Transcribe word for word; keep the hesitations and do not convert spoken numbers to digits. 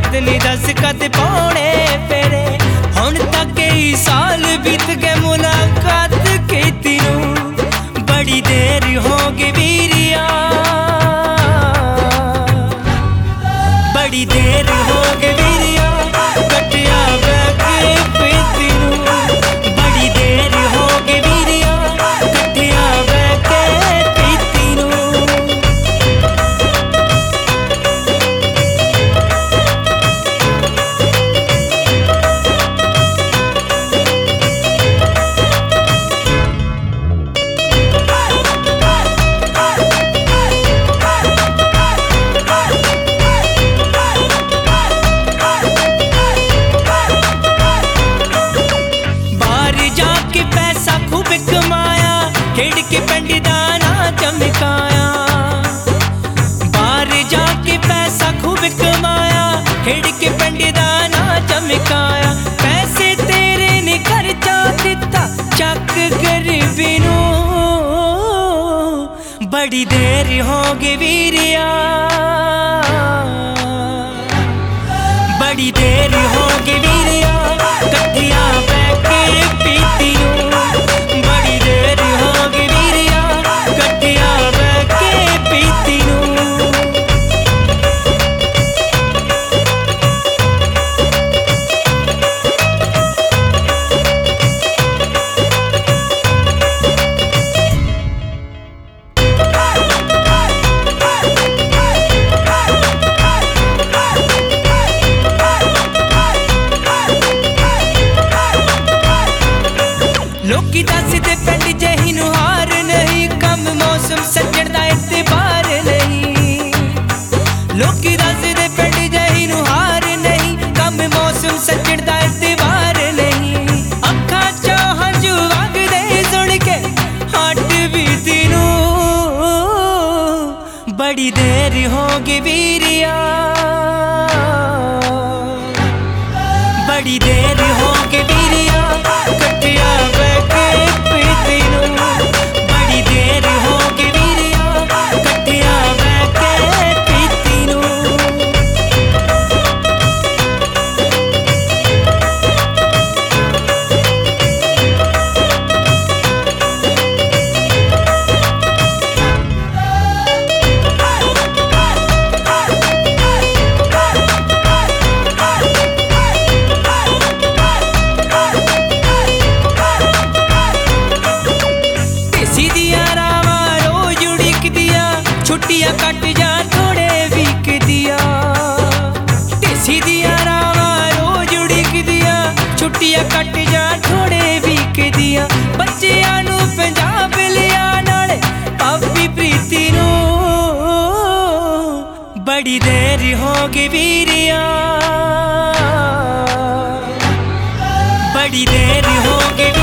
याद नहीं दस कद पौने फेरे हुण तक कई साल बीत गए मुलाकात कीती नूं बड़ी देर हो गई वीरिया बड़ी देर हो गई वीरिया कटिया बैके पीती नूं बड़ी देर हो गई वीरिया कटिया बैके पीती नूं खेड़ के पिंड दा नां चमकाया बाहर जाके पैसा खूब कमाया खेड़ के पिंड दा नां चमकाया पैसे तेरे ने खर्चा दिता चक गरीबी नूं बड़ी देर हो गई वीरिया बड़ी देर हो गई वीरिया कट्ठिया बैके पीती नूं बड़ी देर हो गई वीरिया कट्ठिया बैके पीती नूं लोकी दसदे पिंड जही नूं हार नहीं कम मौसम सज्जण दा इतबार नहीं लोकी दसदे पिंड जही नूं हार नहीं कम मौसम सज्जण दा इतबार नहीं अखां चों हंझू वगदे सुण के हट बीती नूं बड़ी देर हो गई वीरिया बड़ी देर हो गई वीरिया कट्ठिया बैके पीती नूं बड़ी देर हो गई वीरिया कट्ठिया बैके पीती नूं छुट्टियां कट जा थोड़े वीक दिया टेसी दिया रावा रोज उड़िक दिया छुट्टियां कट जा थोड़े वीक दिया बच्चियां नूं पंजाब लिया नाले भाभी प्रीति नूं बड़ी देर हो गई वीरिया बड़ी देर हो गई